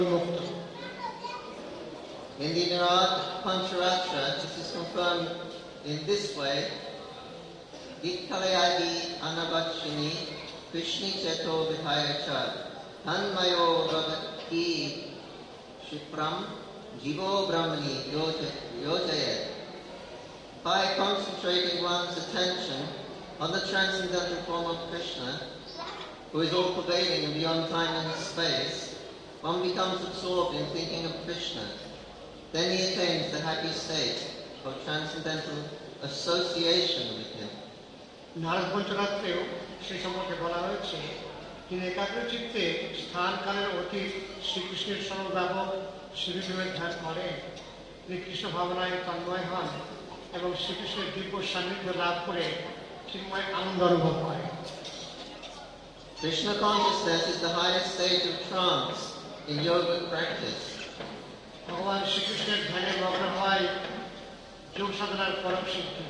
In the Narad Pancharatra, this is confirmed in this way: Ditkalayadi anavachini Krishni cheto vidhayacha tanmayo bhavati shipram jivo brahmani yojayat. By concentrating one's attention on the transcendental form of Krishna, who is all-pervading and beyond time and space, one becomes absorbed in thinking of Krishna. Then he attains the happy state of transcendental association with him. Narad পঞ্চরাত্রেও সেই সম্পর্কে বলা হয়েছে, তিনি একাগ্র চিত্তে স্থান কালের অতীত শ্রীকৃষ্ণের সর্বব্যাপক শ্রীবিষ্ণুর ধ্যান করেন। তিনি কৃষ্ণ ভাবনায় তন্ময় হন এবং শ্রীকৃষ্ণের দিব্য সান্নিধ্য লাভ করে চিন্ময় আনন্দ অনুভব করেন। Krishna consciousness is the highest stage of trance in yogic practice. ভগবান শ্রীকৃষ্ণের ধ্যানে মগ্ন হয় যোগ সাধনার পরম সিদ্ধি।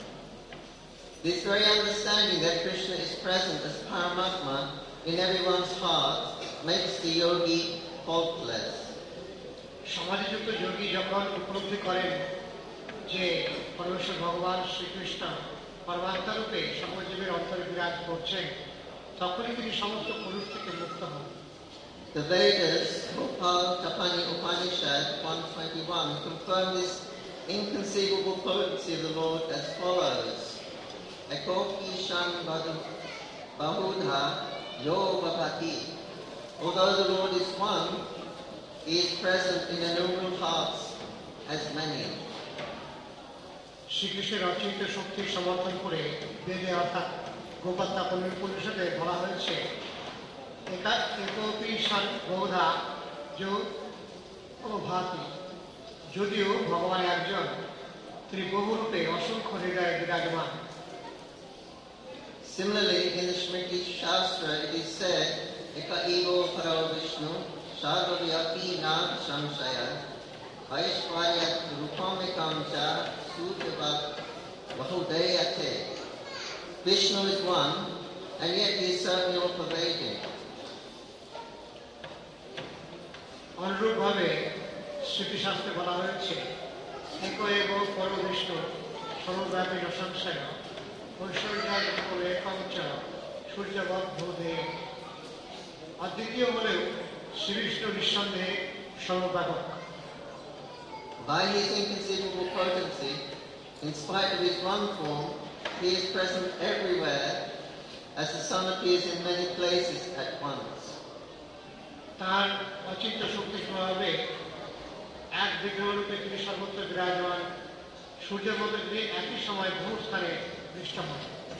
This very understanding that Krishna is present as Paramatma in everyone's heart makes the yogi faultless. সমাধিযুক্ত যোগী যখন উপলব্ধি করেন যে পরমেশ্বর ভগবান শ্রীকৃষ্ণ পরমাত্মা রূপে সর্বজীবের অন্তরে বিরাজ করছেন, তখনই তিনি সমস্ত পুরুষ থেকে মুক্ত হন। The Vedas, Gopal Tapani Upanishad 121, confirm this inconceivable potency of the Lord as follows: Ekoki Shan Bahudha Yo Bhavati. Although the Lord is one, he is present in innumerable hearts as many. শ্রীকৃষ্ণের অচিন্ত শক্তির সমর্থন করে বেদে অর্থাৎ গোপাল তাপন উপনিষদে বলা হয়েছে, একোপি শান বহুধা যো ভাতি। যদিও ভগবান একজন, তিনি বহুরূপে অসংখ্য হৃদয়ে বিরাজমান। Similarly, in the Smriti Shastra, it is said, Eka Evo Paro Vishnu Sarvavyapi Na Samshaya Aishvaryat Rupamikam Cha Sutyavat Vahudayate. Vishnu is one, and yet he is certainly all-pervading. অনুরূপভাবে স্মৃতিশাস্ত্রে বলা হয়েছে, এক এব পর বিষ্ণু সর্বব্যাপী সংশয় ঐশ্বর্য সূর্যবৎ বোধে। অদ্বিতীয় হলেও শ্রীবিষ্ণু নিঃসন্দেহে সর্বব্যাপক। By his inconceivable potency, in spite of his one form, he is present everywhere, as the sun appears in many places at once. তার অচিন্ত শক্তির প্রভাবে এক বিগ্রহরূপে তিনি সর্বত্র বিরাজমান। সূর্যের মধ্যে তিনি একই সময় বহু স্থানে দৃশ্যমান।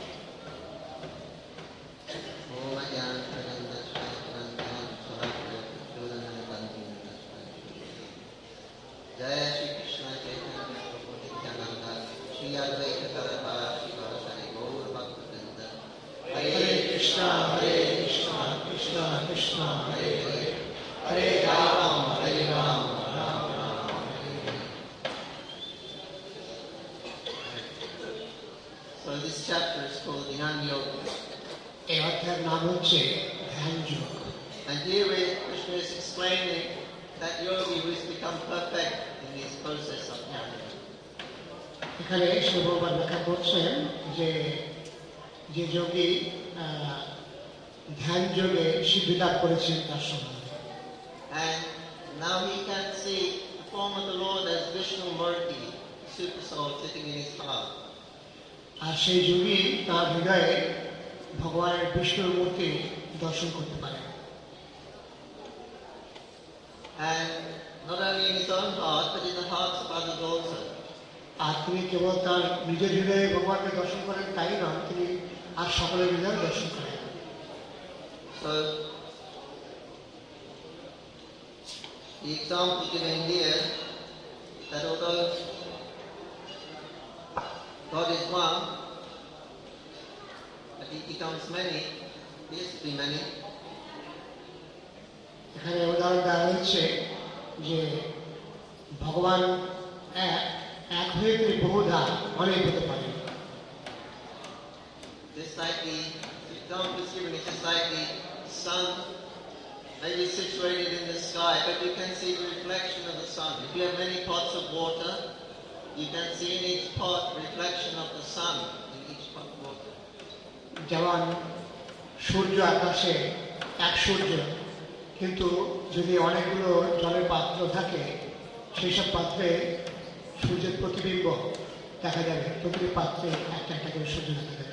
জয় শ্রীকৃষ্ণ চৈতন্য প্রভু নিত্যানন্দ শ্রী অদ্বৈত গদাধর শিবাসারি গৌর ভক্তবৃন্দ। হরে কৃষ্ণ কৃষ্ণ কৃষ্ণ হরে হরে, হরে Ram Ram Ram Hare Hare. So this chapter is called Dhyan Yoga. এই অধ্যায়ের নাম হচ্ছে ধ্যান যোগ। And here Krishna is explaining that yogi who has become perfect in this process of jnana. এখানে শ্রী ভগবান ব্যাখ্যা করছেন যে যে যোগী ধ্যান যোগে সিদ্ধি লাভ করেছেন তার সম্বন্ধে। And now he can see the form of the Lord as Vishnu Murti, super soul sitting in his heart. আর সেই যোগী তার হৃদয়ে ভগবানের বিষ্ণুর মূর্তি দর্শন করতে পারে। And not only in his own heart, but in the hearts of others also. আর তিনি কেবল তার নিজের হৃদয়ে ভগবানকে দর্শন করেন তাই নয়, তিনি আর সকলের হৃদয়ে দর্শন করেন। So the example given here that although God is one, but he becomes many, he has to be many. এখানে উদাহরণ দেওয়া হচ্ছে যে ভগবান এক হয়ে তিনি বহুধা অনেক হতে পারেন। Just like the example is given, it's just like the sun maybe situated in the sky, but you can see the reflection of the sun. If you have many pots of water, you can see in each pot reflection of the sun in each pot of water. যেমন সূর্য আকাশে এক সূর্য, কিন্তু যদি অনেকগুলো জলের পাত্র থাকে সেই সব পাত্রে সূর্যের প্রতিবিম্ব দেখা যাবে, প্রতিটি পাত্রে একটা একটা করে সূর্য দেখা যাবে।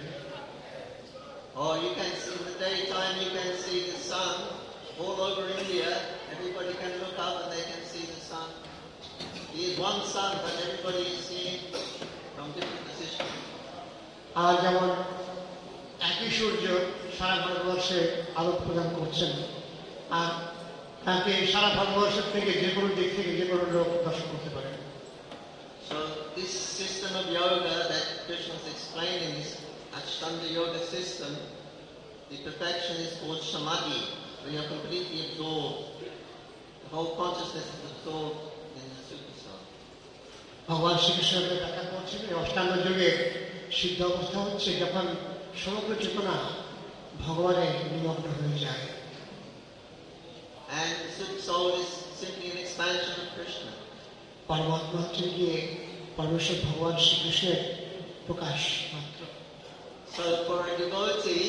Or you can see in the daytime, you can see the sun all over India. Everybody can look up and they can see the sun. He is one sun, but everybody is seeing from different positions. আর যেমন একই সূর্য সারা ভারতবর্ষে আলো প্রদান করছেন, আর তাকে সারা ভারতবর্ষের থেকে যে কোনো দিক থেকে যে কোনো লোক দর্শন করতে পারে। So this system of yoga that Krishna is explaining, this Ashtanga yoga system, the perfection is called samadhi, where you are completely absorbed. The whole consciousness is absorbed in the super soul. ভগবান শ্রীকৃষ্ণকে ব্যাখ্যা করছেন এই অষ্টাঙ্গ যোগের সিদ্ধ অবস্থা হচ্ছে যখন সমগ্র চেতনা ভগবানে নিমগ্ন হয়ে যায়। And the super soul is simply an expansion of Krishna. পরমাত্মা হচ্ছে গিয়ে পরমেশ্বর ভগবান শ্রীকৃষ্ণের প্রকাশ মাত্র। So for a devotee,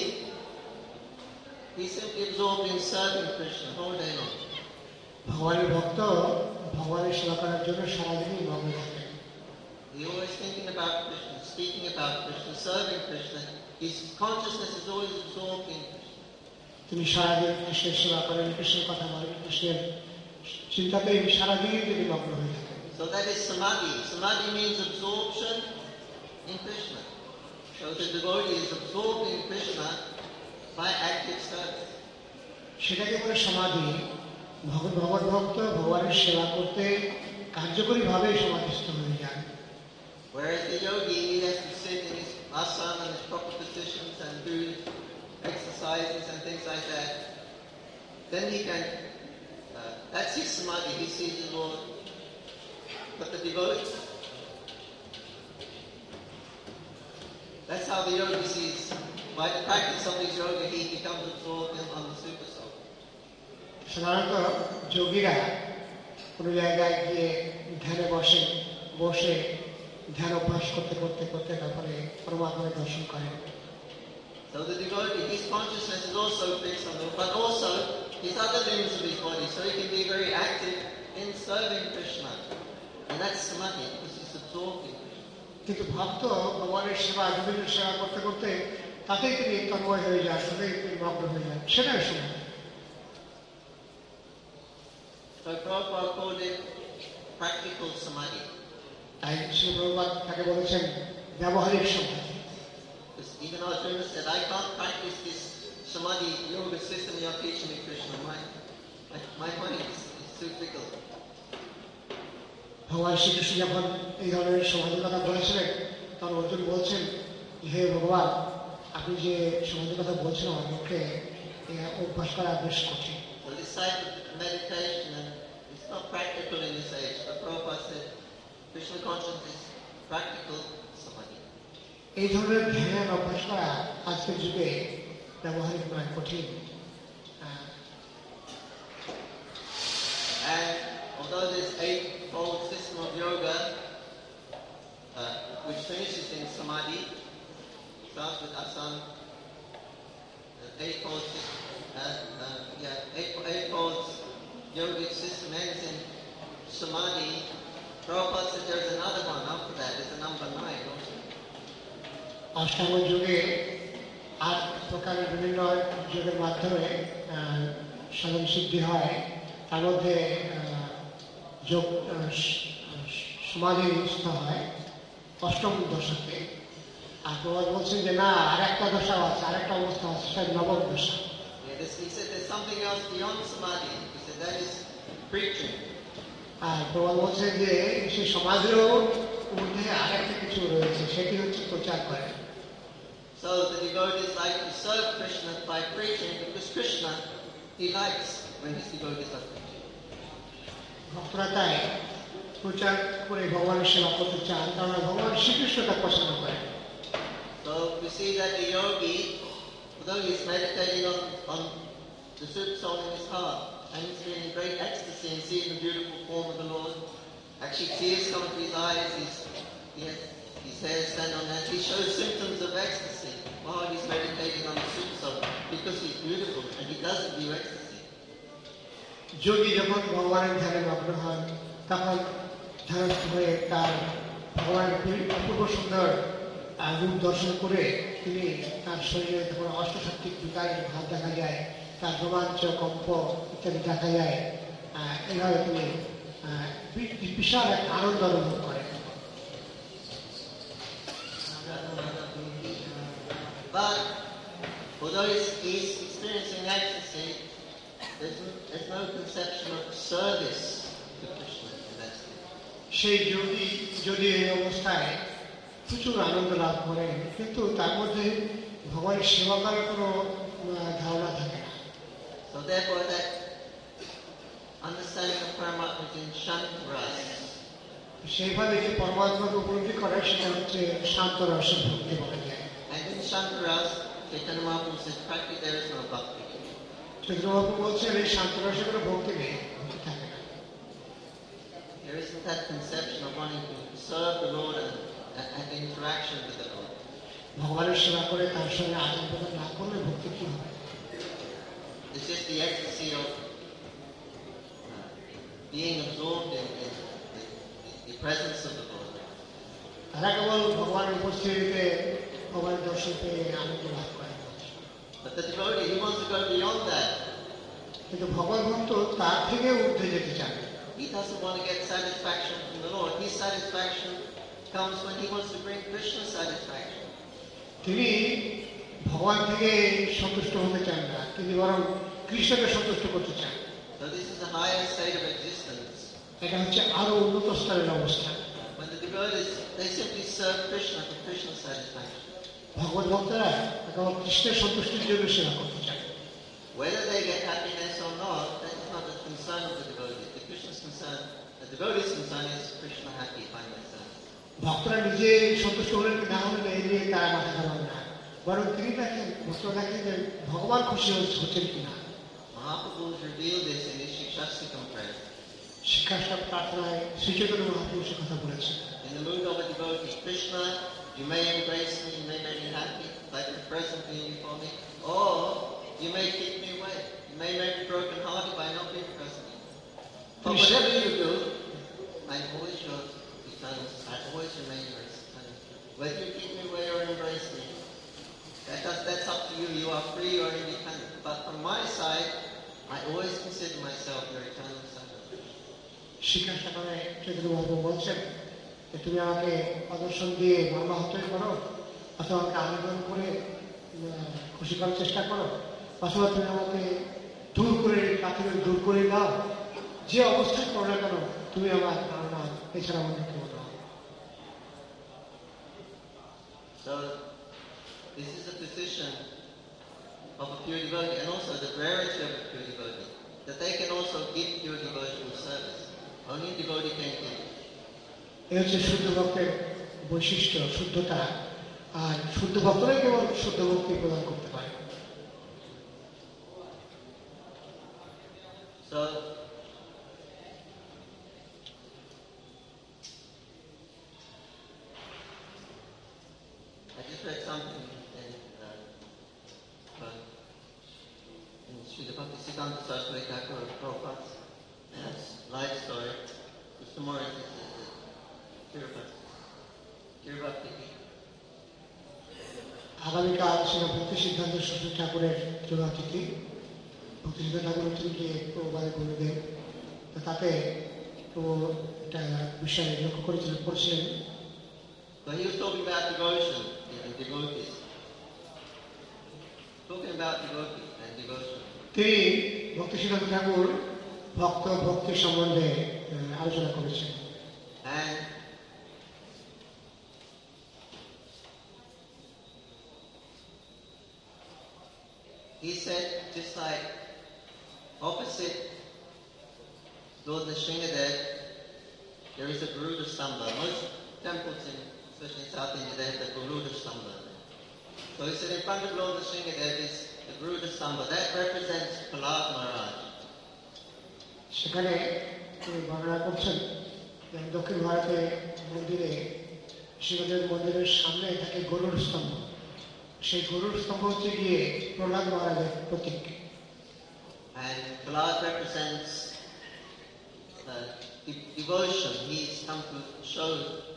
he's simply absorbed in serving Krishna all day long. ভগবানের ভক্ত ভগবানের সেবা করার জন্য সারাদিনই মগ্ন থাকেন। He's always thinking about Krishna, speaking about Krishna, serving Krishna. His consciousness is always absorbed in Krishna. তিনি সারাদিন কৃষ্ণের সেবা করেন, কৃষ্ণের কথা বলেন, কৃষ্ণের চিন্তাতেই সারাদিন তিনি মগ্ন হয়ে থাকেন। So that is samadhi. Samadhi means absorption in Krishna. So the devotee is absorbed in Krishna by active service. সেটাকে বলে সমাধি। ভগবত ভক্ত ভগবানের সেবা করতে কার্যকরীভাবে সমাধিস্থ হয়ে যান। Whereas the yogi, he has to sit in his asana and his proper positions and do exercises and things like that. Then he can, that's his samadhi, he sees the Lord. But the devotee, that's how the yogi sees. By the practice of his yoga, he becomes absorbed on the super soul. সাধারণত যোগীরা কোনো জায়গায় গিয়ে ধ্যানে বসে ধ্যান অভ্যাস করতে করতে করতে তারপরে পরমাত্মাকে দর্শন করেন। So the devotee, his consciousness is also fixed on the Lord, but also his other limbs of his body, so he can be very active in serving Krishna. And that's samadhi, because he's absorbed in Krishna. কিন্তু ভক্ত ভগবানের সেবা, বিভিন্ন সেবা করতে করতে তাতেই তিনি তন্ময় হয়ে যান, তাতেই তিনি মগ্ন হয়ে যান, সেটাই সমাধি। So Prabhupada called it practical samadhi. তাই শ্রী প্রভুপাদ তাকে বলেছেন ব্যবহারিক সমাধি। Because even Arjuna said, I can't practice this samadhi yoga system you're teaching me, Krishna. My mind is too fickle. ভগবান শ্রীকৃষ্ণ যখন এই ধরনের সমাধির কথা বলেছিলেন তখন অর্জুন বলছেন, হে ভগবান, আপনি যে সমাধির কথা বলছেন আমার পক্ষে অভ্যাস করা বেশ কঠিন। So this type of meditation, it's not practical in this age. But Prabhupada said, Krishna consciousness is practical samadhi. এই ধরনের ধ্যান অভ্যাস করা আজকের যুগে ব্যবহারিক নয়, কঠিন। And although this eightfold system of yoga, which finishes in samadhi, starts with asana, eightfold yogic system ends in samadhi. Prabhupada said there's another one after that, there's a number 9 also. অষ্টাঙ্গ যুগে 8 প্রকারের বিভিন্ন যোগের মাধ্যমে সাধন সিদ্ধি হয়, তার মধ্যে যোগ সমাধি নিষ্ঠ হয় 8ম দশকে। আর প্রবাদ বলছেন যে না, আরেকটা দশা আছে, আরেকটা অবস্থা আছে, সেটা 9ম দশা। He said there's something else beyond samadhi. He said that is preaching. আর প্রবাদ বলছেন যে সেই সমাজেরও মধ্যে আরেকটা কিছু রয়েছে, সেটি হচ্ছে প্রচার করে। So the devotees like to serve Krishna by preaching, because Krishna, he likes when his devotees are preaching. ভক্তরা তাই প্রচার করে ভগবানের সেবা করতে চান, কারণ ভগবান শ্রীকৃষ্ণ তা পছন্দ করেন। So we see that the yogi, although he's meditating on the super soul in his heart, and he's been in great ecstasy and seeing the beautiful form of the Lord. Actually, tears come to his eyes. His hair stand on end. He shows symptoms of ecstasy while he's meditating on the Sukhasam because he's beautiful and he doesn't do ecstasy. যোগী যখন ভগবানের ধ্যানে মগ্ন হন তখন ধ্যানস্থ হয়ে তার ভগবানের অপূর্ব সুন্দর রূপ দর্শন করে তিনি তার শরীরে তখন অষ্টসাত্ত্বিক বিকারের ভাব দেখা যায়, তার রোমাঞ্চ কম্প ইত্যাদি দেখা যায়। এইভাবে তিনি বিশাল এক আনন্দ অনুভব করেন। But although he's experiencing ecstasy, there's no conception of service to Krishna in that state. সেই যোগী যদি এই অবস্থায় প্রচুর আনন্দ লাভ করেন কিন্তু তার মধ্যে ভগবানের সেবা করার কোনো ধারণা থাকে না। So therefore that understanding of Paramatma is in Shantaras. সেইভাবে যে পরমাত্মাকে উপলব্ধি করে সেটা হচ্ছে শান্ত রসের ভক্তি বলা যায়। And in Shantaras, Chaitanya Mahaprabhu says practically there is no bhakti. Chaitanya Mahaprabhu বলছেন এই শান্ত রসে কোনো ভক্তি নেই, ভক্তি থাকে না। There isn't that conception of wanting to serve the Lord and have interaction with the Lord. ভগবানের সেবা করে তার সঙ্গে আদান প্রদান না করলে ভক্তি কি হবে? It's just the ecstasy of being absorbed in the presence of the Lord. তারা কেবল ভগবানের উপস্থিতিতে ভগবানের দর্শন পেয়ে আনন্দ লাভ করে। But the devotee, he wants to go beyond that. কিন্তু ভগবান ভক্ত তার থেকে ঊর্ধ্বে যেতে চান। He doesn't want to get satisfaction from the Lord. His satisfaction comes when he wants to bring Krishna's satisfaction. তিনি ভগবান থেকে সন্তুষ্ট হতে চান না, তিনি বরং কৃষ্ণকে সন্তুষ্ট করতে চান। So this is the higher state of existence. এটা হচ্ছে আরো উন্নত স্তরের অবস্থা। When the devotees, they simply serve Krishna for Krishna's satisfaction. ভগবত ভক্তরা কেবল কৃষ্ণের সন্তুষ্টির জন্য সেবা করতে চান। Whether they get happiness or not, that is not the concern of the devotee. The Krishna's concern, the devotee's concern is Krishna happy by myself. ভক্তরা নিজে সন্তুষ্ট হলেন কি না হলেন এই নিয়ে তারা মাথা ঘামান না, বরং তিনি দেখেন ভক্তরা দেখেন যে ভগবান খুশি হচ্ছেন কিনা। Mahaprabhu revealed this in his Shikshastikam prayer. শিক্ষাসব প্রার্থনায় শ্রী চৈতন্য মহাপ্রভু সে কথা বলেছেন। In the mood of a devotee, Krishna, you may embrace me, you may make me happy, like the present being before me, or you may kick me away. You may make me broken hearted by not being present. But whatever you do, I'm always yours, eternal. I always remain yours, eternal. Whether you kick me away or embrace me, that's up to you. You are free, you are independent. But from my side, I always consider myself your eternal son. শিক্ষাসনে Chaitanya Mahaprabhu বলছেন যে তুমি আমাকে প্রদর্শন দিয়ে মর্মাহতই করো, অথবা আমাকে আবেদন করে খুশি করার চেষ্টা করো, অথবা তুমি আমাকে দূর করে কাছে দূর করে দাও, যে অবস্থায় করো না কেন তুমি আমার ধারণা এছাড়া অন্য কেউ দাও। So this is the position of a pure devotee, and also the rarity of a pure devotee, that they can also give pure devotional service. Only a devotee can give. এই হচ্ছে শুদ্ধ ভক্তের বৈশিষ্ট্য, শুদ্ধতা। আর শুদ্ধ ভক্তরাই কেবল শুদ্ধ ভক্তি প্রদান করতে পারে। So I just read something in Srila Bhaktisiddhanta Saraswati Thakur Prabhupada's life story. To summarize this is Kirubhakti. আগামীকাল সেটা ভক্তি সিদ্ধান্ত সরস্বতী ঠাকুরের যোগাতিথি। ভক্তি সিদ্ধান্ত ঠাকুর হচ্ছেন যে প্রভুবাদের গুরুদেব, তাতে প্রভু একটা বিষয় লক্ষ্য করেছিলেন, পড়ছিলেন। So he was talking about devotion and devotees. Talking about devotees and devotion. তিনি ভক্তি সিদ্ধান্ত ঠাকুর ভক্ত ভক্তি সম্বন্ধে আলোচনা করেছেন। And he said, just like opposite Lord Nrsingadev, there is a Garuda Stamba. Most temples, especially in South India, they have the Garuda Stamba. So he said, in front of Lord Nrsingadev is the Garuda Stamba. That represents Prahlad Maharaj. সেখানে তিনি বর্ণনা করছেন যে দক্ষিণ ভারতে মন্দিরে শিবদের মন্দিরের সামনে থাকে গরুর স্তম্ভ। সেই গরুর স্তম্ভ হচ্ছে গিয়ে প্রহ্লাদ মহারাজের প্রতীক। And Prahlad represents devotion. He's come to show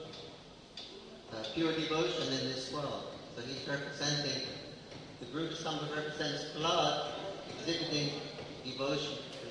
pure devotion in this world. So he's representing, the Garuda Stambha represents Prahlad exhibiting devotion.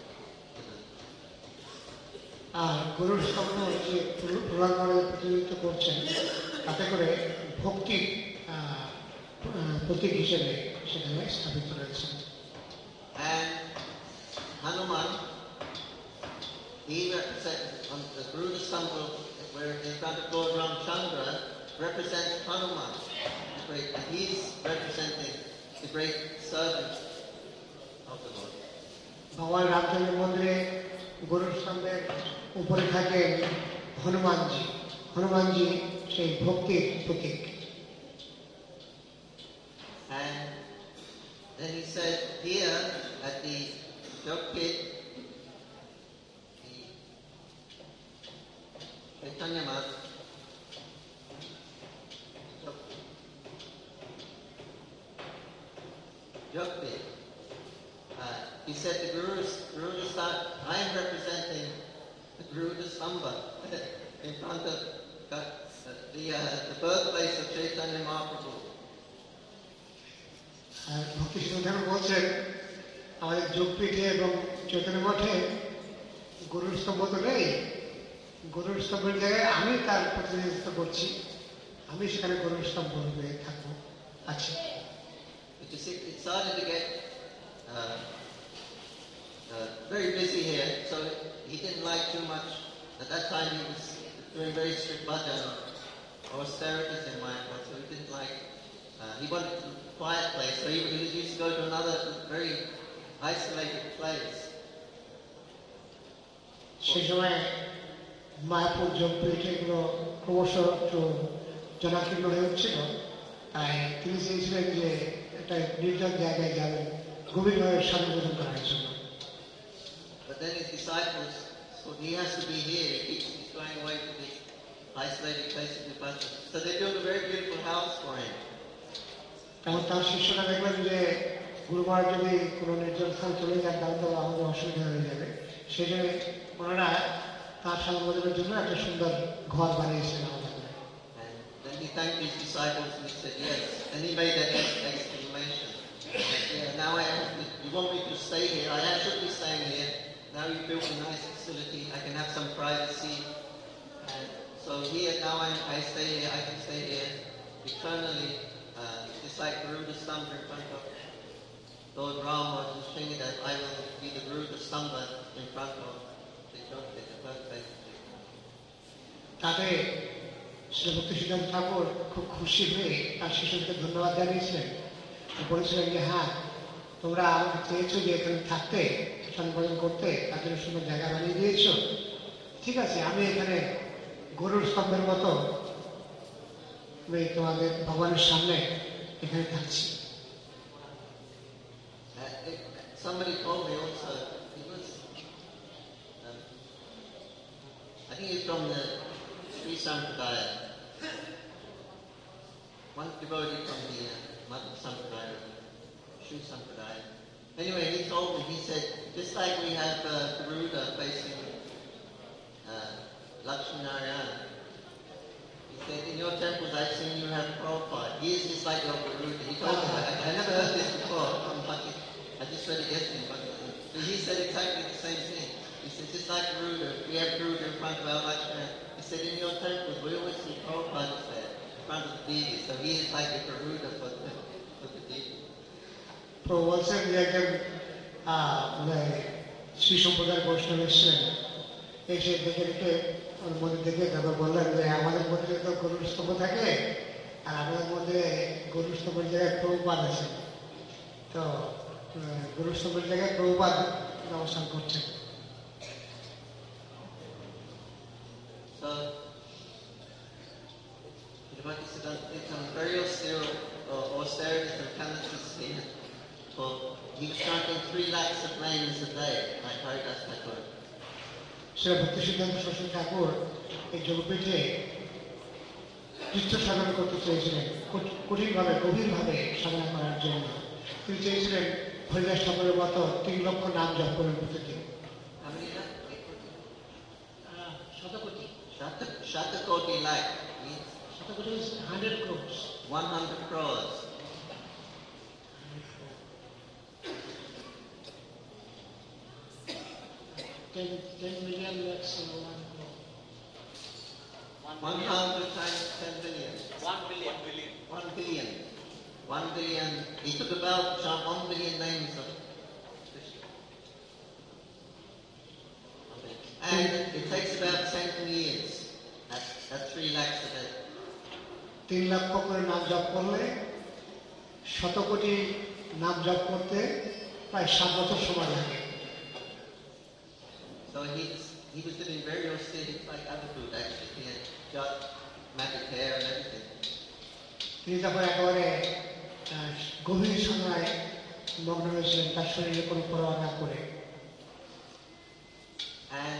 আর গরুর স্তম্ভ যে প্রহ্লাদ মহারাজের প্রতিনিধিত্ব করছেন তাতে করে ভক্তির প্রতীক হিসেবে সেখানে স্থাপিত রয়েছে। And Hanuman, he represents, on the Garuda Stambha, where in front of Lord Ramchandra, represents Hanuman, and he's representing the great servant of the Lord. ভগবান রামচন্দ্রের মন্দিরে গরুর স্তম্ভের উপরে থাকেন হনুমানজি। হনুমানজি সেই ভক্তির প্রতীক। And then he said here at the Jogpit, the Chaitanya Math, Jogpit, he said the Garuda Stambha, I am representing the Garuda Stambha in front of the birthplace of Chaitanya Mahaprabhu. আর ভক্তি সিদ্ধান্ত ঠাকুর বলছেন আমাদের যোগপীঠে এবং চৈতন্য মঠে গরুর স্তম্ভ তো নেই, গরুর স্তম্ভের জায়গায় আমি তার প্রতিনিধিত্ব করছি, আমি সেখানে গরুর স্তম্ভ রূপে থাকবো আছি। It started to get very busy here, so he didn't like too much. At that time he was doing very strict bhajan, austerities in Mayapur, so he didn't like, he wanted a quiet place, so he used to go to another very isolated place. সেই সময় মায়াপুর যোগপীঠ এগুলো ক্রমশ একটু জনাকীর্ণ হয়ে উঠছিল, তাই তিনি চেয়েছিলেন যে একটা নির্জন জায়গায় যাবেন গভীরভাবে সাধুবোধন করার জন্য। But then his disciples, so he has to be here, he's going away to this isolated place of Vipassa. So they built a very beautiful house for him. তখন তার শিষ্যরা দেখলেন যে গুরু মহারাজ যদি কোনো নির্জন স্থান চলে যান তাহলে তো আমাদের অসুবিধা হয়ে যাবে, সেই জন্য ওনারা তার সাধুবোধনের জন্য একটা সুন্দর ঘর বানিয়েছেন আমাদের। And then he thanked his disciples and he said, yes. And he made that exclamation. Yeah, now you want me to stay here? I should be staying here. Now you've built a nice facility. I can have some privacy. And so here, now I stay here. I can stay here eternally. Just like Garuda Stambha in front of Lord Rama was saying that I will be the Garuda Stambha in front of the Jogpit, the birthplace. তাতে শ্রী ভক্তি সিদ্ধান্ত ঠাকুর খুব খুশি হয়ে তার শিষ্যকে ধন্যবাদ জানিয়েছিলেন, বলেছিলেন যে হ্যাঁ তোমরা আমাকে চেয়েছো যে এখানে থাকতে সম্বোধন করতে, তার জন্য সুন্দর জায়গা বানিয়ে দিয়েছো, ঠিক আছে আমি এখানে গরুর স্তম্ভের মতো আমি তোমাদের ভগবানের সামনে এখানে থাকছি। Somebody told me also, he was, I think he's from the Sri Sampradaya, one devotee from the Madhva Sampradaya, Sri Sampradaya. Anyway, he told me, he said, just like we have Garuda facing Lakshmi Narayana, he said, in your temples I've seen you have Prabhupada. He is just like your Garuda. He told me that. I never heard this before. I just read it yesterday. But he said exactly the same thing. He said, just like Garuda, we have Garuda in front of our Lakshmi. He said, in your temples we always see Prabhupada there in front of the Devi. So he is like a Garuda for the Devi. প্রভু বলছেন যে একজন শ্রী সম্প্রদায়ের বৈষ্ণব এসেছিলেন, এসে দেখে দেখে ওর মন্দির দেখে তারপর বললেন যে আমাদের মন্দিরে তো গরুর স্তম্ভ থাকে আর আমাদের মধ্যে গরুর স্তম্ভের জায়গায় প্রভুপাদ আছে, তো গরুর স্তম্ভের জায়গায় প্রভুপাদ অবস্থান করছেন। It's on very austerities and penances here. He was chanting 3 lakhs of names a day, like Haridas Thakur. Shri ভক্তি সিদ্ধান্ত সরস্বতী ঠাকুর এই যোগপীঠে তীর্থ সাধন করতে চেয়েছিলেন, কঠিনভাবে গভীরভাবে সাধনা করার জন্য। তিনি চেয়েছিলেন হরিদাস ঠাকুরের মতো 3 লক্ষ নাম জপ করেন প্রতিদিন। শতকোটি Shatakoti lakh means শতকোটি is 100 crores. 100 crores. 10 million lakhs 1 crore. 100 times 10 billion. 1 billion. 1 billion. 1 billion. He took about 1 billion names of Krishna. And it takes about 10 years. That's 3 lakhs a day. 3 লক্ষ করে নাম জপ করলে শতকোটি নাম জপ করতে প্রায় 7 বছর সময় লাগে। So he was living very austere, like Abhidhamma actually. He had got matted hair and everything. তিনি তখন একেবারে গভীর সাধনায় মগ্ন হয়েছিলেন, তার শরীরে কোনো পরোয়া না করে। And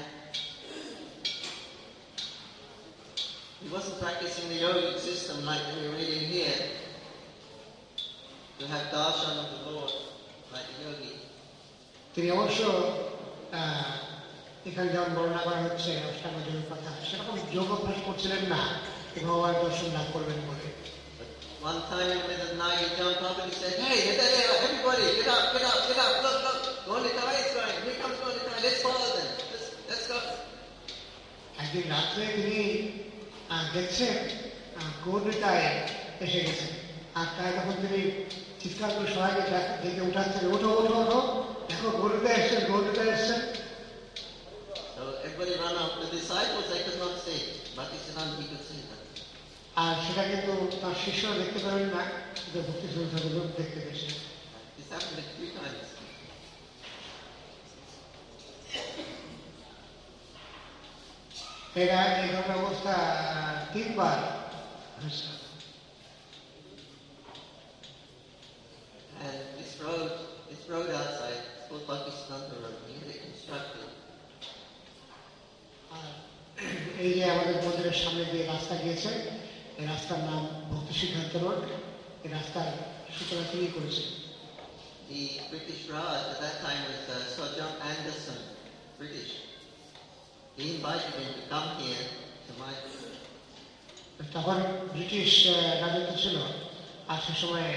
he wasn't practicing the yogic system like we're reading here, to have darshan of the Lord like a yogi. তিনি অবশ্য এখানে যেমন বর্ণনা করা হচ্ছে অষ্টাঙ্গ যোগের কথা, সেরকম যোগ অভ্যাস করছিলেন না ভগবানের দর্শন লাভ করবেন বলে। One time in the middle of the night he jumped up and he said, "Hey, everybody, get up, look, Gonditai is going, here comes Gonditai, let's follow them, let's go." একদিন রাত্রে তিনি দেখছেন গৌরীতায় এসে গেছেন, আর তাই তখন তিনি চিৎকার করে সবাইকে দেখে উঠাচ্ছেন, ওঠো ওঠো ওঠো, দেখো গৌরীতায় এসছেন। So everybody ran up. The disciples, they could not see. Bhaktisiddhanta, he could see that. আর সেটা কিন্তু তার শিষ্যরা দেখতে পারেন না, কিন্তু ভক্তি সিদ্ধান্ত দেখতে পেয়েছেন। This happened a few times. এরা এই ধরনের অবস্থা 3 বার হয়েছে। And this road outside, it's called Bhaktisiddhanta Road. He had it constructed. আর এই যে আমাদের মন্দিরের সামনে দিয়ে রাস্তা গিয়েছে, এই রাস্তার নাম ভক্তি সিদ্ধান্ত রোড। এই রাস্তার সূচনা তিনি করেছেন। The British Raj at that time was Sir John Anderson, British. He invited him to come here to my. তখন ব্রিটিশ রাজত্ব ছিল, আর সে সময়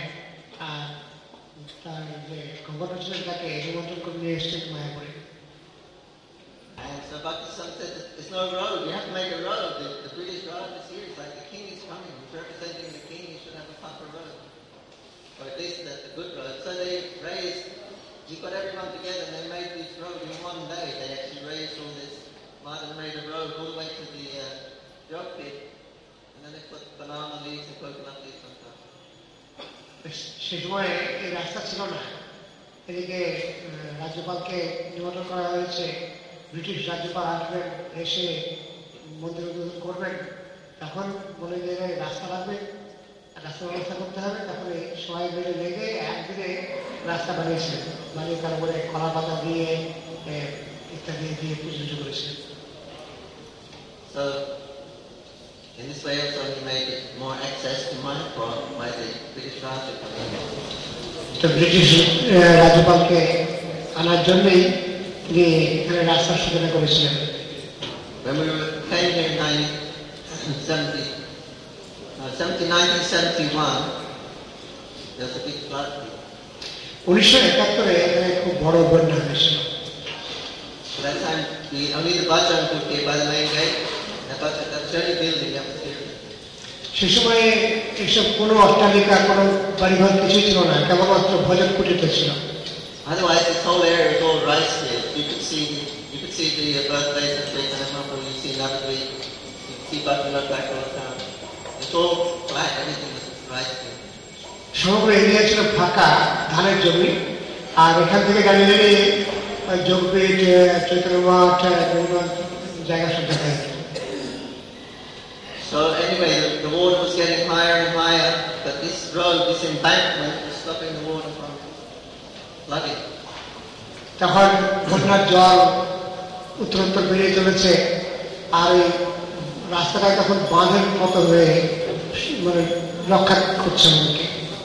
তার যে গভর্নর ছিলেন তাকে নিমন্ত্রণ করে নিয়ে এসছেন মায়াপুরে। And so Bhaktisiddhanta said, "There's no road. You have to make a road. The British Raj is here. It's like the king is coming. He's representing the king. You should have a proper road, or at least a good road." So they raised. He got everyone together and they made this road in one day. They actually raised all this mud and made a road all the way to the jog pit, and then they put banana leaves and coconut leaves on top. সে সময় এই রাস্তা ছিল না। এদিকে রাজ্যপালকে নিমন্ত্রণ করা হয়েছে, British রাজ্যপাল আসবেন, এসে মন্দির উদ্বোধন করবেন। তখন বলে যে রাস্তা লাগবে, রাস্তার ব্যবস্থা করতে হবে। তারপরে সবাই মিলে লেগে একদিনে রাস্তা বানিয়েছিলেন, বানিয়ে তারপরে কলা পাতা দিয়ে ইত্যাদি দিয়ে পুজো করেছিলেন। So in this way also he made it more access to Mayapur by the British Raj coming in. তো ব্রিটিশ রাজ্যপালকে আনার জন্যই তিনি এখানে রাস্তার সূচনা করেছিলেন। When we came here in 1971, there was a big flood. 1971 এখানে খুব বড় বন্যা হয়েছিল। At that time, only the Bajrang took here by the main gate. That's the only building upstairs. সে সময়ে এইসব কোনো অট্টালিকা, কোনো বাড়িঘর কিছুই ছিল না, কেবলমাত্র ভজন কুটির ছিল। Otherwise, this whole area was all rice fields. You could see the birthplace of Chaitanya Mahaprabhu. You see Navadvip. You could see Bhaktivinoda Thakur town. It's all flat. Everything was rice fields. সমগ্র area ছিল ফাঁকা ধানের জমি, আর এখান থেকে গাড়ি দাঁড়িয়ে যোগপীঠ, চৈতন্য মঠ, জায়গা সব দেখা যেত। So anyway, the water was getting higher and higher, but this road, this embankment, was stopping the water from flooding. তখন বন্যার জল উত্তরোত্তর বেরিয়ে চলেছে, আর এই রাস্তাটা তখন বাঁধের মতো হয়ে মানে রক্ষা করছে আমাকে।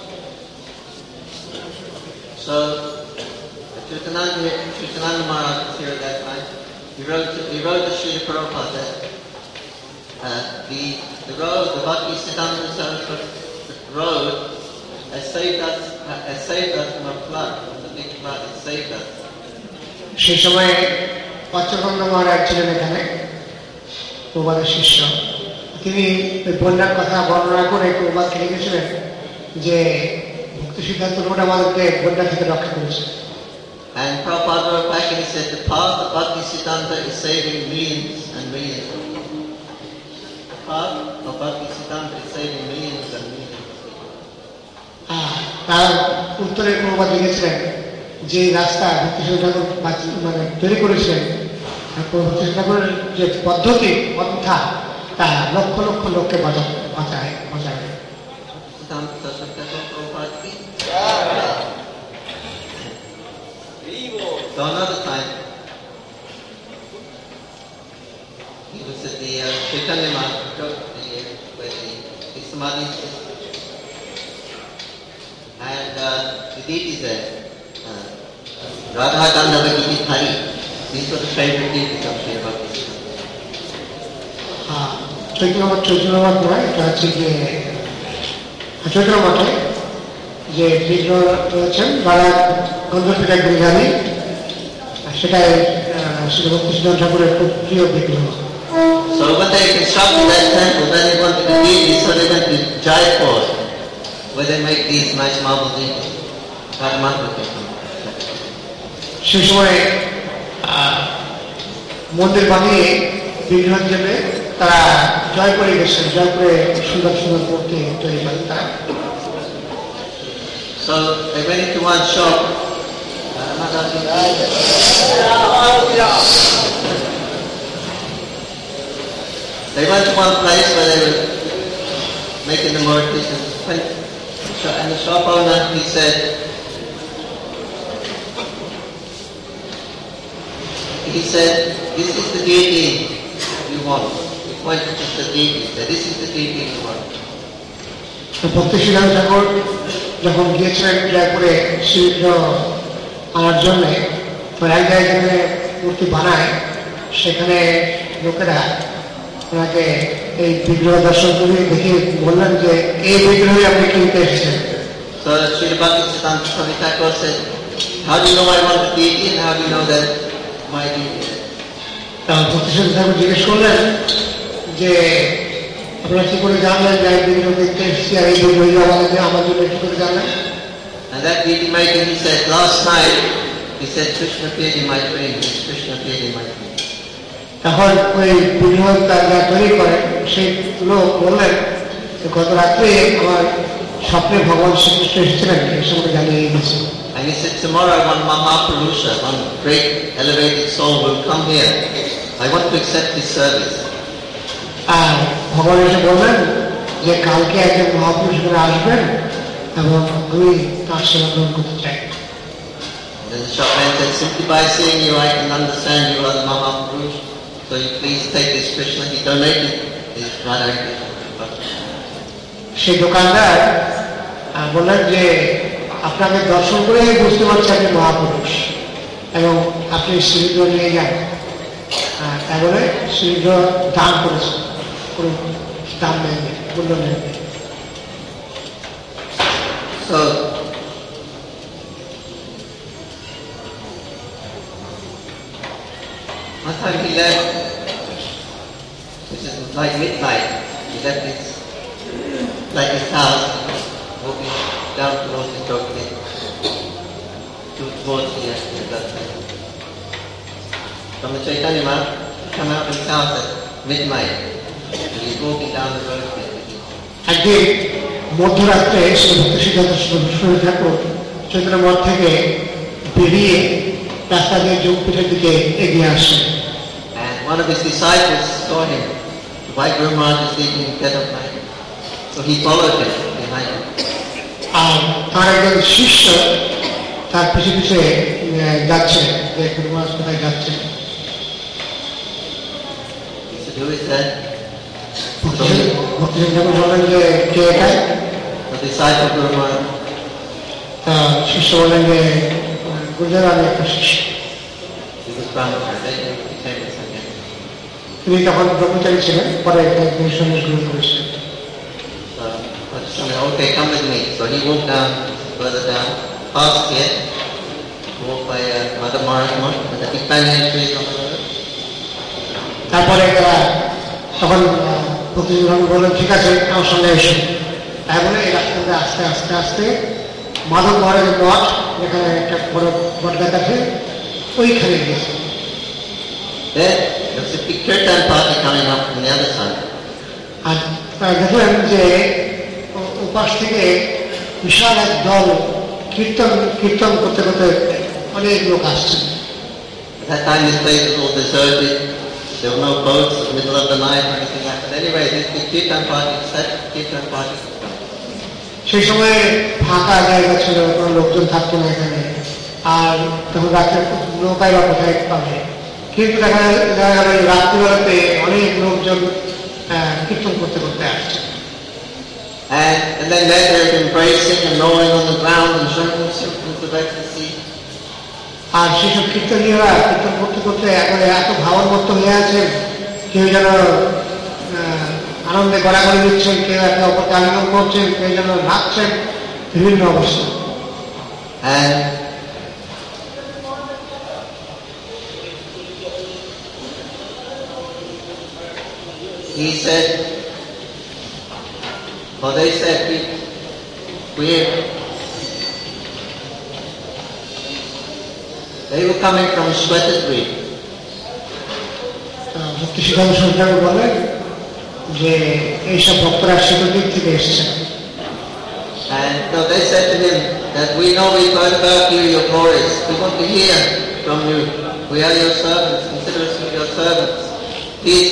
So, Chaitananda Maharaj was here at that time. He wrote to Srila Prabhupada that the road, the Bhakti Siddhanta Saraswati road, has saved us from a flood, from the big flood. It saved us. সেই সময় পঞ্চকন্দ মহারাজ ছিলেন এখানে, প্রবাদের শিষ্য। তিনি ওই বন্যার কথা বর্ণনা করে প্রবাদকে লিখেছিলেন যে ভক্তি সিদ্ধান্ত রোড আমাদেরকে বন্যা থেকে রক্ষা করেছে। And Prabhupada wrote back and he said, the path of Bhakti Siddhanta is saving millions and millions. The path of Bhakti Siddhanta is saving millions and millions. তার উত্তরে প্রবাদ লিখেছিলেন যে রাস্তা ভক্তি সিদ্ধান্ত মানে তৈরি করেছিলেন, ভক্তি সিদ্ধান্তের যে পদ্ধতি পন্থা তা লক্ষ লক্ষ লোককে বাঁচায়। So another time, he was at the Chaitanya Mahaprabhu, where the Samadhi is, and the deities there, Radha Gandhava Giti Hari, these were the favorite deities of Sri Bhakti. Chaitanya মঠ নয়, এটা হচ্ছে যে চৈতন্য মঠে যে বিগ্রহ রয়েছেন রাধা গন্ধর্বীরা গিরিধারী, সেটাই শ্রী ভক্তি সিদ্ধান্ত ঠাকুরের খুব প্রিয় বিগ্রহ। So when they constructed that temple, then they wanted to deities, so they went to Jaipur, where they make these nice marble deities. সেই সময় মন্দির বানিয়ে বিগ্রহ হিসেবে তারা জয়পুরে গেছেন, জয়পুরে সুন্দর সুন্দর মূর্তি তৈরি করেন তারা। So they went into one shop. They went to one place where they were making the murtis, and the shop owner, he said, this is the deity you want. He pointed to the deity, said, this is the deity you want. ভক্তি সিদ্ধান্ত ঠাকুর যখন গিয়েছিলেন জয়পুরে শ্রীবিগ্রহ আনার জন্যে, তো এক জায়গায় যেখানে মূর্তি বানায় সেখানে লোকেরা ওনাকে এই বিগ্রহ দর্শন করে দেখে বললেন যে এই বিগ্রহই আপনি কিনতে এসেছেন। So Srila Bhakti Siddhanta Swami Thakur said, how do you know I want the deity and how do you know that my deity is? ভক্তি সিদ্ধান্ত ঠাকুর জিজ্ঞেস করলেন যে আপনারা কি করে জানলেন যে বিগ্রহ দেখতে এসেছি আর এই বিগ্রহ আমাদের আমার জন্য কি করে জানলেন? And that deity maker, he said, last night, he said, Krishna appeared in my dream. Krishna appeared in my dream. তখন ওই বিগ্রহ তারা তৈরি করেন সেই লোক বললেন গত রাত্রে আমার স্বপ্নে ভগবান শ্রীকৃষ্ণ এসেছিলেন, এই সম্পর্কে জানিয়ে গেছি। And he said, tomorrow one Mahapurusha, one great elevated soul will come here. I want to accept his service. আর ভগবান এসে বললেন যে কালকে একজন মহাপুরুষ করে আসবেন এবং আমি তার সেবা গ্রহণ করতে চাই। Then the shopman said, simply by seeing you I can understand you are the Mahapurush. So you please take this Krishna. He donated his Radha Krishna. সেই দোকানদার বললেন যে আপনাকে দর্শন করে বুঝতে পারছি আপনি মহাপুরুষ এবং আপনি শ্রীবিগ্রহ নিয়ে যান। তাই বলে শ্রীবিগ্রহ দান করেছেন, কোনো দাম নেই, মূল্য নেই। So one time he left, which is like midnight, he left his house, walking down towards the Chokri, towards the that side. From the Chaitanya Math, he came out of his house at midnight, and he's walking down the road. একদিন মধ্যরাত্রে শ্রী ভক্তি সিদ্ধান্ত সরস্বতী ঠাকুর চৈতন্য মঠ থেকে বেরিয়ে রাস্তা দিয়ে যোগপীঠের দিকে এগিয়ে আসেন। And one of his disciples saw him. Why Guru Maharaj is leaving dead of night. So he followed him behind him. আর তার একজন শিষ্য তার পিছে পিছে যাচ্ছেন, যে গুরু মহারাজ কোথায় যাচ্ছেন। Who is that? ভক্তিসিং ঠাকুর বললেন যে কে এটা? The disciple Guru Maharaj. শিষ্য বললেন যে গুরুদেব আমি একটা শিষ্য। He was Brahmacharya, then he became a sannyasi. তিনি তখন ব্রহ্মচারী ছিলেন, পরে সন্ন্যাস গ্রহণ করেছিলেন। So Bhakti said, okay, come with me. So he walked down, further down, past here, walked by Mother Mahatma, with the big banyan trees on the road. তারপরে তখন ভক্তিসিং ঠাকুর বললেন ঠিক আছে আমার সঙ্গে এসো। তাই বলে এই রাস্তা থেকে আস্তে আস্তে আস্তে মাধব মহারাজের মঠ, যেখানে একটা বড় বটগাছ আছে, ওইখানে গেছে। There was a big kirtan party coming up from the other side. আর দেখলেন যে উপাস থেকে বিশাল এক দল কীর্তন করতে করতে অনেক লোক আসছেন। At that time this place was all deserted. There were no boats in the middle of the night or anything like that. Anyway, this big kirtan party set, kirtan party was coming. সেই সময় ফাঁকা জায়গা ছিল, কোনো লোকজন থাকতো না এখানে, আর তখন রাত্রে নৌকায় বা কোথায় পাবে, কিন্তু দেখা গেল রাত্রিবেলাতে অনেক লোকজন কীর্তন করতে করতে আসছে। And then they're embracing and rolling on the ground and showing them symptoms of ecstasy. আর সেসব কীর্তনীয়রা কীর্তন করতে করতে একেবারে এত ভাবান্বিত হয়ে আছে, কেউ যেন আনন্দে গড়াগড়ি দিচ্ছেন, কেউ একে অপরকে আলিঙ্গন করছেন, কেউ যেন নাচছেন, বিভিন্ন অবস্থা। And he said, or they said, they were coming from Shwetadri. ভক্তিসিং ঠাকুর বলেন যে এইসব ভক্তরা শ্বেতদ্বীপ থেকে এসেছেন। And so they said to him that we know we've heard about you, your glories. We want to hear from you. We are your servants. Consider us your servants. Please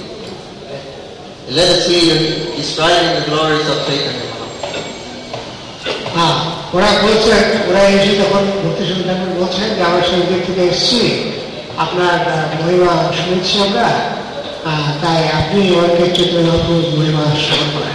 let us hear you describing the glories of Chaitanya Mahaprabhu. ওরা বলছেন, ওরা এসে তখন ভক্তিসিং ঠাকুর বলছেন যে আমরা শ্বেতদ্বীপ থেকে এসেছি, আপনার মহিমা শুনেছি আমরা, তাই আপনি আমাকে চৈতন্য মহাপ্রভুর মহিমা শ্রবণ করেন।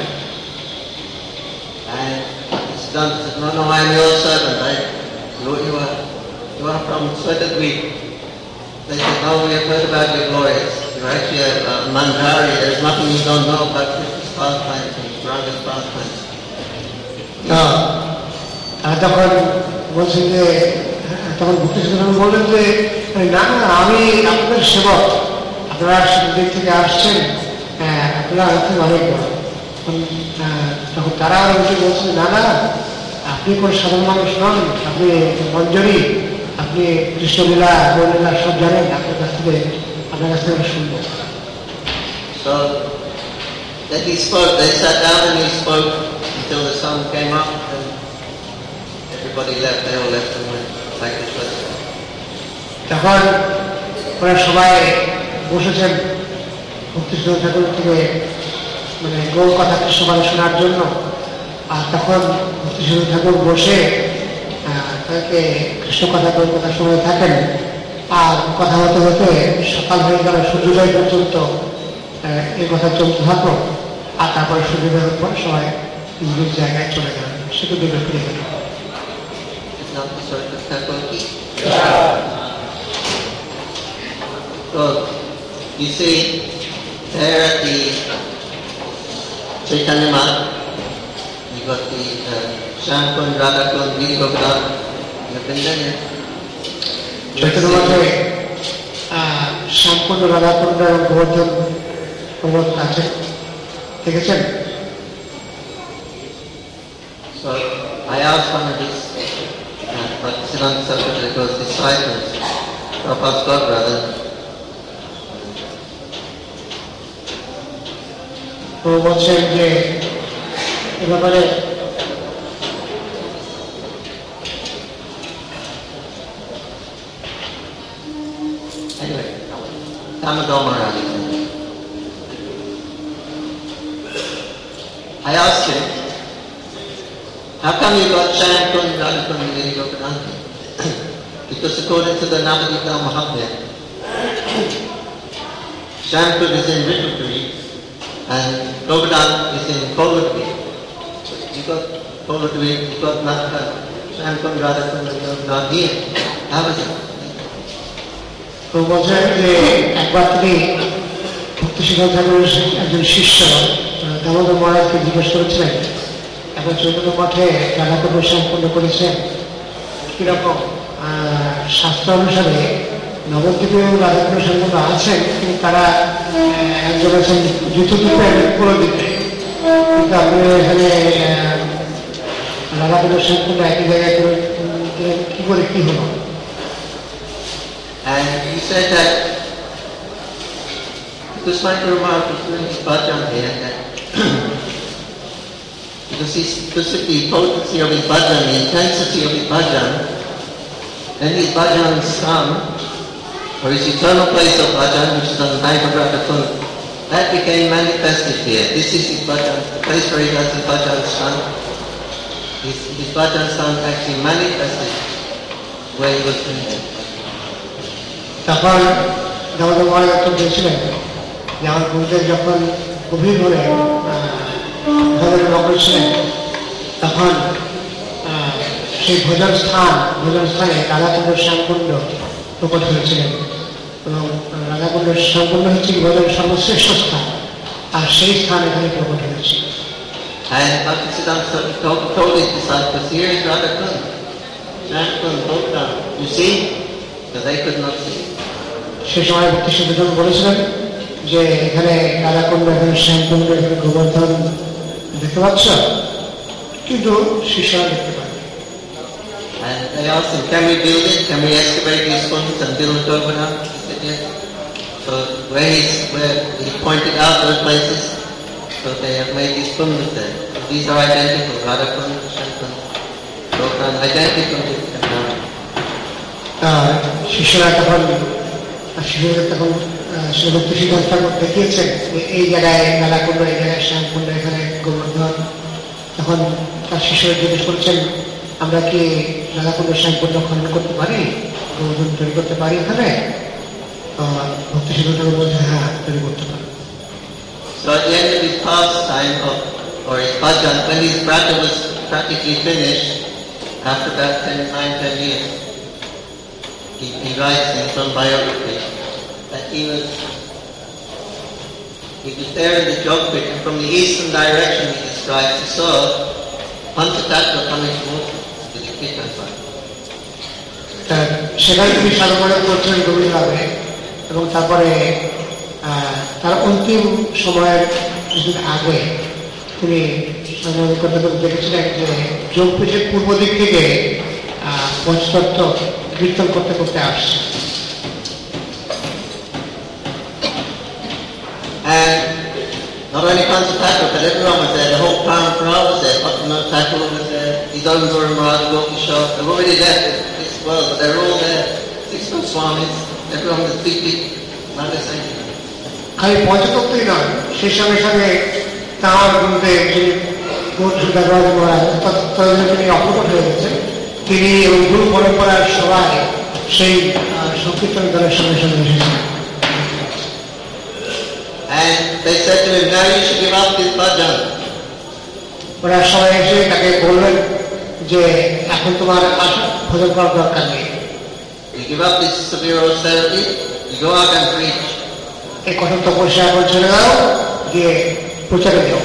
And Siddhanta said, no, I am your servant. You are from Shwetadvip. They said, no, we have heard about your glories. You're actually a Manjari. There's nothing you don't know about Krishna's pastimes and Radha's pastimes. তখন বলছেন যে, তখন ভক্তিসিং ঠাকুর বললেন যে না না, আমি আপনাদের সেবক, আপনারা দিক থেকে আসছেন, আপনারা আমাদের অনেক বড়। তখন তারা উঠে বলছেন না না, আপনি কোন সাধারণ মানুষ নন, আপনি মঞ্জরি, আপনি কৃষ্ণলীলা বর্ণলীলা সব জানেন, আপনার কাছ থেকে আমরা শুনবো। So then he spoke. They sat down and he spoke until the sun came up and everybody left. They all left and went back to Shwetadvip. তখন ওরা সবাই বসেছেন ভক্তিসিং ঠাকুর থেকে মানে গৌর কথা কৃষ্ণবাণী শোনার জন্য। আর তখন ভক্তিসিং ঠাকুর বসে তাকে কৃষ্ণ কথা গৌর কথা শুনে থাকেন। আর কথা হতে হতে সকাল হয়ে গেল, সূর্যোদয় পর্যন্ত এই কথা চলতে থাকলো। আর তারপরে সূর্যোদয়ের পর সবাই নিজ জায়গায় চলে গেলেন, সেটা দিকে ফিরে গেল। So you see, there at the Chaitanya Math, you got the Shamkund, Radhakund, Giri Govardhan, you've been there. Chaitanya মঠে শ্যামকুণ্ড, রাধাকুণ্ড এবং গোবর্ধন পর্বত আছে, দেখেছেন? So I asked one of these Bhaktisiddhanta Saraswati Thakur's disciples, Prabhupada's godbrother, তো বলছেন যে এ ব্যাপারে anyway, Damodar Maharaj. I asked him, how come you got Shamkund, Radhakund, and Giri Govardhan? Because according to the Navadvip Mahaprabhu, Shamkund is in Ritupuri and Govardhan is in Kovatvi. You got Kovatvi, you got Shamkund, Radhakund, not here. How is it? তো বলছেন যে একবার তিনি ভক্তি সিদ্ধান্ত ঠাকুরের একজন শিষ্য দামোদর মহারাজকে জিজ্ঞেস করেছিলেন, এখন চৈতন্য মঠে রাধাকুণ্ড সম্পন্ন করেছেন, কিরকম শাস্ত্র অনুসারে নবদ্বীপে এবং রাধাকুণ্ড সম্পন্ন আছেন, কিন্তু তারা একজন আছেন দ্বিতীয়দ্বীপের পুরো দ্বীপে, কিন্তু আপনি এখানে রাধাকুণ্ড সম্পন্ন একই জায়গায় কি করে কি হলো? And he said that Kusmaikar Maharaj was doing his bhajan here, because the potency of his bhajan, the intensity of his bhajan, then his bhajan stham, or his eternal place of bhajan, which is on the bank of Radhakund, that became manifested here. This is his bhajan, the place where he does his bhajan stham. His bhajan stham actually manifested where he was doing it. তখন দামোদর মহারাজ উত্তর দিয়েছিলেন যে আমার গুরুদেব যখন গভীরভাবে ভজনে মগ্ন ছিলেন, তখন সেই ভজন স্থানে রাধাকুণ্ড শ্যামকুণ্ড প্রকট হয়েছিলেন, এবং রাধাকুণ্ড শ্যামকুণ্ড হচ্ছে ভজনের সর্বশ্রেষ্ঠ স্থান, আর সেই স্থান এখানে প্রকট হয়েছে। And Bhaktisiddhanta told his disciples, here is Radhakund, Shamkund, Bhaktan. You see? Because they could not see. সে সময় ভক্তি সিদ্ধান্ত বলেছিলেন যে এখানে রাধাকুণ্ড, এখানে শ্যামকুণ্ড, এখানে গোবর্ধন দেখতে পাচ্ছ, কিন্তু শিষ্যরা দেখতে পায়। And they asked him, can we build it? Can we excavate these funds and build Govardhan? He said, yes. So where he pointed out those places, so they have made these funds there. These are identical, Radhakund, Shamkund, Govardhan, identical to Govardhan. শিষ্যরা তখন ভক্তি সিদ্ধান্ত দেখিয়েছেন যে এই জায়গায় রাধাকুণ্ড, এই জায়গায় শ্যামকুণ্ড, এখানে গোবর্ধন। তখন তার শিষ্যরা জিজ্ঞেস করেছেন, আমরা কি রাধাকুণ্ড শ্যামকুণ্ড খনন করতে পারি, গোবর্ধন তৈরি করতে পারি এখানে? ভক্তি সিদ্ধান্ত বলছে হ্যাঁ, তৈরি করতে পারি। So at the end of his pastime, or his bhajan, when his bratta was practically finished, after about 9-10 years, he writes in his own biography that he was there in the Jogpit, and from the eastern direction he describes, he saw Panchatattva coming towards him to the Kirtan Park. সেখানে তিনি সাধনা করছিলেন গভীরভাবে, এবং তারপরে তার অন্তিম সময়ের কিছুদিন আগে তিনি সাধনা করতে করতে দেখেছিলেন যে যোগপীঠের পূর্ব দিক থেকে পঞ্চতত্ত্ব কীর্তন করতে করতে আসছে। And not only Panchatattva, but everyone was there. The whole Parampara was there. Bhaktivinoda Thakur was there. His own Guru Maharaj, Gopishore. They've already left this world, but they're all there. Six Goswamis. Everyone was big, Madhusai. খালি পঞ্চতত্ত্বই নয়, সেই সঙ্গে সঙ্গে তাঁর গুরুদেব যিনি গৌরসুদাগর মহারাজ তিনি অপ্রকট হয়ে গেছেন, তিনি এবং গুরু পরম্পরার সবাই সেই সংকীর্তন দলের সঙ্গে সঙ্গে এসেছেন। And they said to him, now you should give up this bhajan. ওরা সবাই এসে তাকে বললেন যে এখন তোমার ভজন করার দরকার নেই। You give up this severe austerity, you go out and preach. এই কঠোর তপস্যা এখন ছেড়ে দাও, গিয়ে প্রচারে দাও।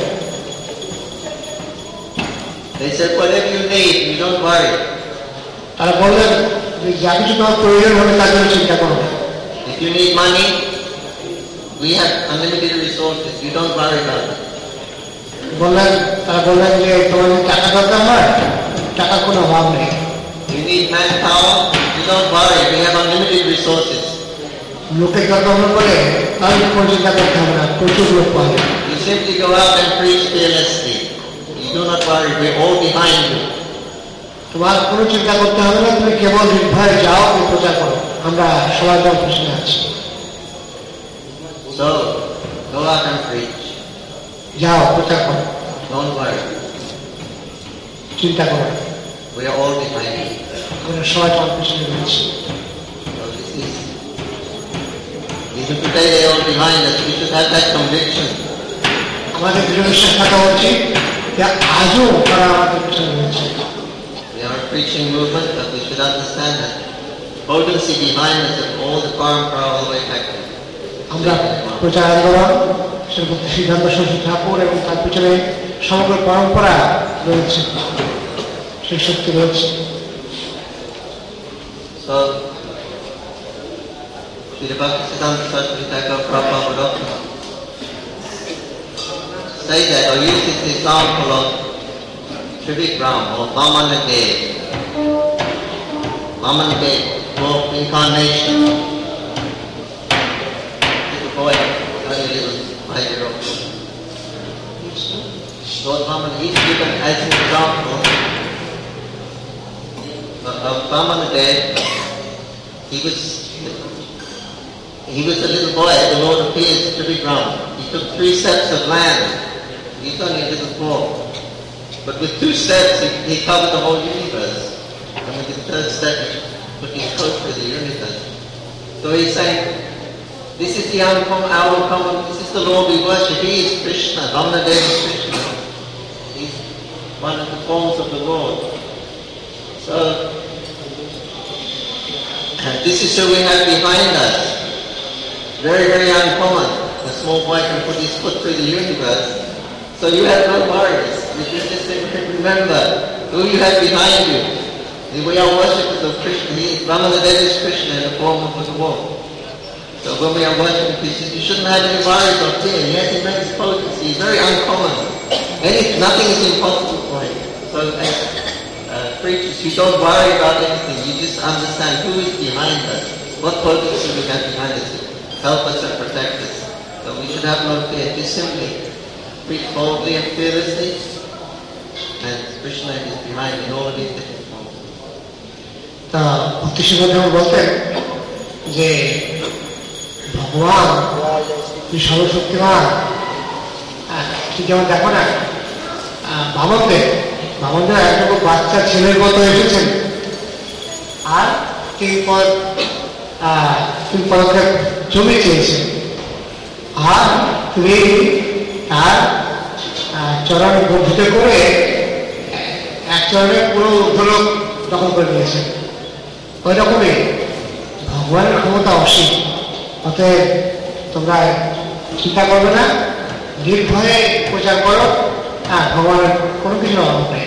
They said, whatever you need, you don't worry. তারা বললেন যে যা কিছু তোমার প্রয়োজন হবে তার জন্য চিন্তা করো। If you need money, we have unlimited resources. You don't worry about it. তারা বললেন যে তোমার যদি টাকা দরকার হয়, টাকার কোনো অভাব নেই। You need manpower, you don't worry. We have unlimited resources. লোকের দরকার করে তাহলে কোনো চিন্তা করতে হবে না, প্রচুর লোক পাবে। You simply go out and preach fearlessly. You do not worry. We're all behind you. তোমার কোনো চিন্তা করতে হবে না, তুমি কেবল নির্ভয়ে যাও, তুমি প্রচার করো, আমরা সবাই তার পিছনে আছি। So, go out and preach. যাও, প্রচার করো, Don't worry. চিন্তা করো, We are all behind you. আমরা সবাই তার পিছনে রয়েছি। So this is So today they are behind us. We should have that conviction. আমাদের দৃঢ় বিশ্বাস থাকা উচিত যে আজও তারা আমাদের পিছনে রয়েছে। We are a preaching movement, but we should understand that potency behind us of all the parampara all the way back there. আমরা প্রচার আন্দোলন শ্রীমতী সিদ্ধান্ত শশী ঠাকুর এবং তার পিছনে সমগ্র পরম্পরা রয়েছে, সেই শক্তি রয়েছে। So, Srila Bhaktisiddhanta Saraswati Thakur Prabhupada say that, or use this example of Trivikram or Vamanadev. Vamanadev, fourth incarnation. Little boy, only little 5-year-old. Lord Vaman, he's given as an example of Vamanadev. He was a little boy. The Lord appeared to Trivikram. He took 3 steps of land. He's only a little boy. But with 2 steps, he covered the whole universe. And with the 3rd step, he put his coat through the universe. So he's saying, this is the uncommon, this is the Lord we worship. He is Krishna. Vamanadev is Krishna. He's one of the forms of the Lord. So, this is who we have behind us. Very, very uncommon. A small boy can put his foot through the universe. So you have no worries. You just remember who you have behind you. We are worshippers of Krishna. Vamanadev is Krishna in the form of the Lord. So when we are worshiping Krishna, you shouldn't have any worries or fear. Yes, he makes potency. He's very uncommon. Nothing is impossible for him. So as preachers, you don't worry about anything. You just understand who is behind us. What potency we have behind us to help us and protect us. So we should have no fear. Just simply preach boldly and fearlessly. And Krishna is behind in all of these different forms. তা ভক্তি সিংহদেব বলতেন যে ভগবান তিনি সর্বশক্তিমান। ঠিক যেমন দেখো না বামনদেব একটা বাচ্চা ছেলের মতো এসেছেন, আর তিনি পদক্ষেপ জমি চেয়েছেন, আর তিনি তার চরণ বর্ধিত করে এক চরণে পুরো ঊর্ধ্বলোক দখল করে নিয়েছেন। ওই রকমই ভগবানের ক্ষমতা অসীম। অতএব তোমরা চিন্তা করবে না, নির্ভয়ে প্রচার করো, আর ভগবানের কোনো কিছু অভাব নেই।